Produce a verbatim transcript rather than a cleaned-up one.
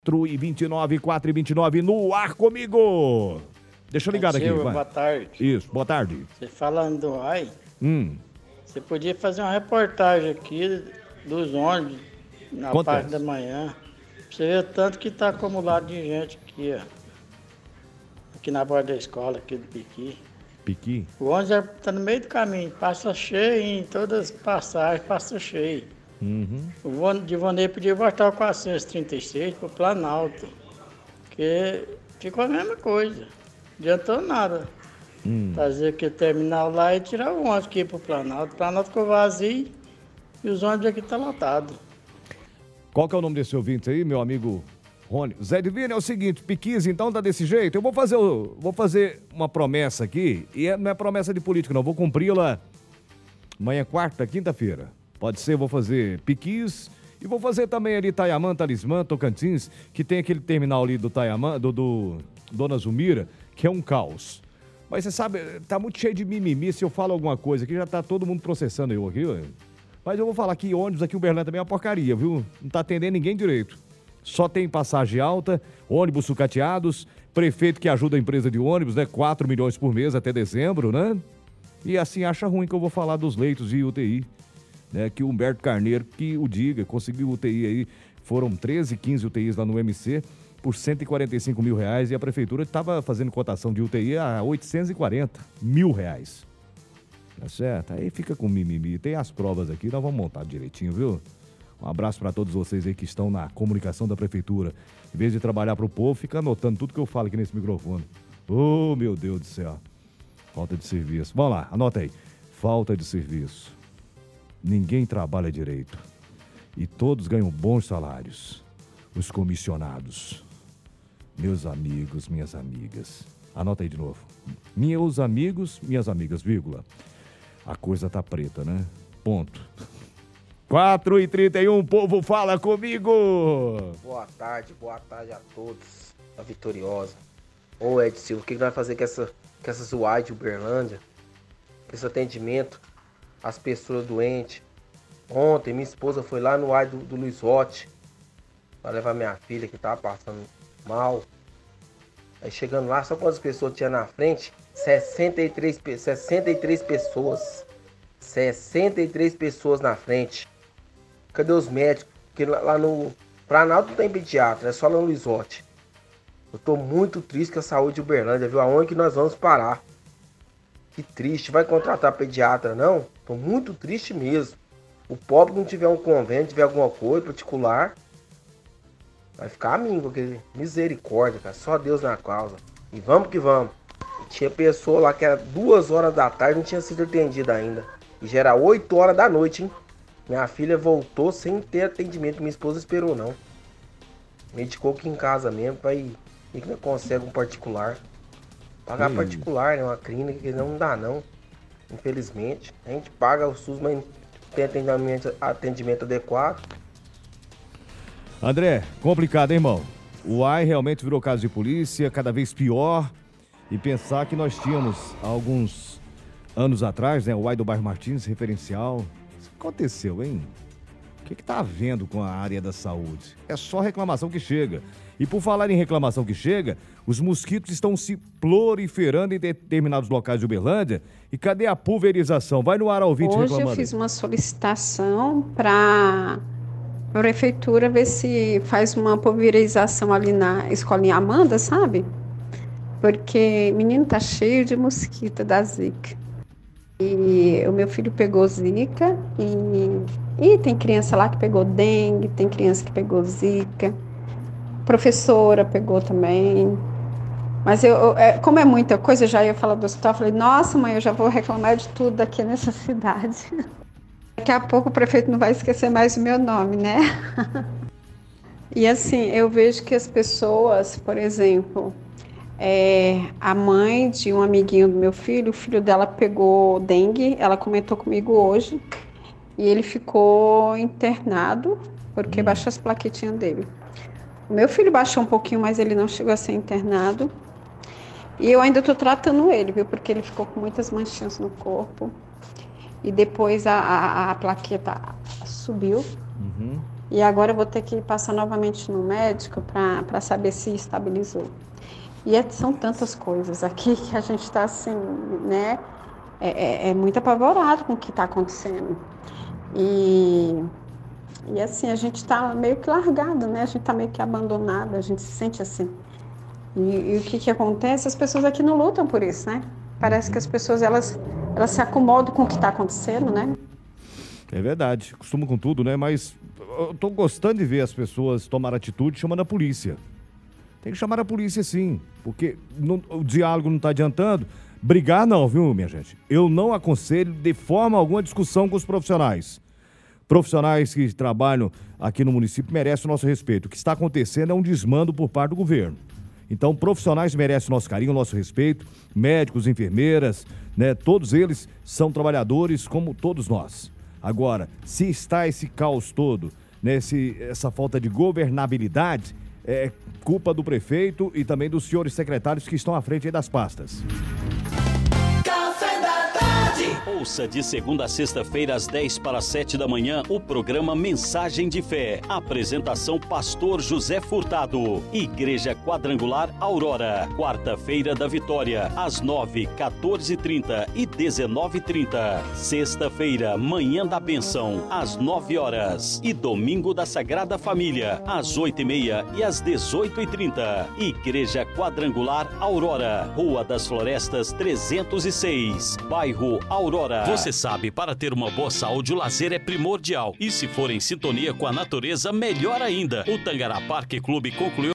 quatro e vinte e nove, quatro e vinte e nove no ar comigo. Deixa eu ligar aqui. Silvio, boa tarde. Isso, boa tarde. Você falando do A I, Hum. você podia fazer uma reportagem aqui dos ônibus na Acontece. parte da manhã. Pra você ver o tanto que tá acumulado de gente aqui, ó. Aqui na borda da escola, aqui do Piqui. Piqui? O ônibus tá no meio do caminho, passa cheio em todas as passagens, passa cheio. Uhum. O ônibus de Vonei podia voltar o quatrocentos e trinta e seis pro Planalto, porque ficou a mesma coisa, não adiantou nada. Hum. Fazer aquele terminal lá e tirar o ônibus aqui pro Planalto. O Planalto ficou vazio e os ônibus aqui estão lotados. Qual que é o nome desse ouvinte aí, meu amigo Rony? Zé Divino, é o seguinte, Piquis, então tá desse jeito. Eu vou fazer, o- vou fazer uma promessa aqui, e é- não é promessa de político não, vou cumpri-la amanhã, quarta, quinta-feira. Pode ser, vou fazer Piquis e vou fazer também ali Taiamã, Talismã, Tocantins, que tem aquele terminal ali do Taiamã, do, do Dona Zumira, que é um caos. Mas você sabe, tá muito cheio de mimimi, se eu falo alguma coisa aqui, já tá todo mundo processando eu aqui, ué. Mas eu vou falar que ônibus aqui em Uberlândia também é uma porcaria, viu? Não tá atendendo ninguém direito. Só tem passagem alta, ônibus sucateados, prefeito que ajuda a empresa de ônibus, né? quatro milhões por mês até dezembro, né? E assim acha ruim que eu vou falar dos leitos de U T I, né? Que o Humberto Carneiro, que o diga, conseguiu U T I aí, foram treze, quinze U T Is lá no M C por cento e quarenta e cinco mil reais e a prefeitura estava fazendo cotação de U T I a oitocentos e quarenta mil reais. Tá certo? Aí fica com mimimi. Tem as provas aqui, nós vamos montar direitinho, viu? Um abraço para todos vocês aí que estão na comunicação da prefeitura. Em vez de trabalhar pro povo, fica anotando tudo que eu falo aqui nesse microfone. Oh, meu Deus do céu. Falta de serviço. Vamos lá, anota aí. Falta de serviço. Ninguém trabalha direito. E todos ganham bons salários. Os comissionados. Meus amigos, minhas amigas. Anota aí de novo. Meus amigos, minhas amigas, vírgula. A coisa tá preta, né? Ponto. quatro e trinta e um, povo, fala comigo! Boa tarde, boa tarde a todos. A Vitoriosa. Ô Ed Silva, o que que nós vamos fazer com essa, com essa zoada de Uberlândia? Com esse atendimento às pessoas doentes. Ontem minha esposa foi lá no A I do, do Luiz Rotti para levar minha filha que tava passando mal. Aí chegando lá, só quantas pessoas tinha na frente? sessenta e três, sessenta e três pessoas. sessenta e três pessoas na frente. Cadê os médicos? Porque lá, lá no Planalto não tem pediatra, é só lá no Luiz Rotti. Eu tô muito triste com a saúde de Uberlândia, viu? Aonde que nós vamos parar? Que triste. Vai contratar pediatra, não? Tô muito triste mesmo. O pobre que não tiver um convênio, tiver alguma coisa particular, vai ficar amigo, porque misericórdia, cara. Só Deus na causa. E vamos que vamos. Tinha pessoa lá que era duas horas da tarde, não tinha sido atendida ainda. E já era oito horas da noite, hein? Minha filha voltou sem ter atendimento. Minha esposa esperou, não. Medicou aqui em casa mesmo, pra ir. E que não consegue um particular. Pagar Hum. particular, né? Uma clínica que não dá, não. Infelizmente. A gente paga o SUS, mas não tem atendimento, atendimento adequado. André, complicado, hein, irmão? O A I realmente virou caso de polícia, cada vez pior. E pensar que nós tínhamos, há alguns anos atrás, né, o A I do bairro Martins, referencial. O que aconteceu, hein? O que que tá havendo com a área da saúde? É só reclamação que chega. E por falar em reclamação que chega, os mosquitos estão se proliferando em determinados locais de Uberlândia. E cadê a pulverização? Vai no ar ao ouvinte Hoje reclamando. eu fiz uma solicitação para a prefeitura ver se faz uma pulverização ali na escolinha Amanda, sabe? Porque menino tá cheio de mosquito da zika. E o meu filho pegou zika e, e tem criança lá que pegou dengue, tem criança que pegou zika. Professora pegou também. Mas eu, eu- é, como é muita coisa, eu já ia falar do hospital, eu falei, nossa mãe, eu já vou reclamar de tudo aqui nessa cidade. Daqui a pouco o prefeito não vai esquecer mais o meu nome, né? E assim, eu vejo que as pessoas, por exemplo, é, a mãe de um amiguinho do meu filho, o filho dela pegou dengue, ela comentou comigo hoje, e ele ficou internado porque baixou as plaquetinhas dele. O meu filho baixou um pouquinho, mas ele não chegou a ser internado. E eu ainda estou tratando ele, viu? Porque ele ficou com muitas manchinhas no corpo. E depois a, a, a plaqueta subiu. Uhum. E agora eu vou ter que passar novamente no médico para saber se estabilizou. E é, são tantas coisas aqui que a gente está assim, né? É, é, é muito apavorado com o que está acontecendo. E, e assim, a gente está meio que largado, né? A gente está meio que abandonado, a gente se sente assim. E, e o que, que acontece? As pessoas aqui não lutam por isso, né? Parece que as pessoas, elas, elas se acomodam com o que está acontecendo, né? É verdade, costuma com tudo, né? Mas eu tô gostando de ver as pessoas tomar atitude chamando a polícia. Tem que chamar a polícia sim, porque não, o diálogo não está adiantando. Brigar não, viu, minha gente? Eu não aconselho de forma alguma discussão com os profissionais. Profissionais que trabalham aqui no município merecem o nosso respeito. O que está acontecendo é um desmando por parte do governo. Então, profissionais merecem o nosso carinho, o nosso respeito. Médicos, enfermeiras, né? Todos eles são trabalhadores como todos nós. Agora, se está esse caos todo, né? Esse, essa falta de governabilidade, é culpa do prefeito e também dos senhores secretários que estão à frente aí das pastas. Ouça de segunda a sexta-feira, às dez para as sete da manhã, o programa Mensagem de Fé. Apresentação Pastor José Furtado. Igreja Quadrangular Aurora. Quarta-feira da Vitória, às nove, quatorze e trinta e dezenove e trinta. Sexta-feira, Manhã da Bênção, às nove horas. E domingo da Sagrada Família, às oito e meia e às dezoito e trinta. Igreja Quadrangular Aurora. Rua das Florestas trezentos e seis. Bairro Aurora. Você sabe, para ter uma boa saúde, o lazer é primordial. E se for em sintonia com a natureza, melhor ainda. O Tangará Parque Clube concluiu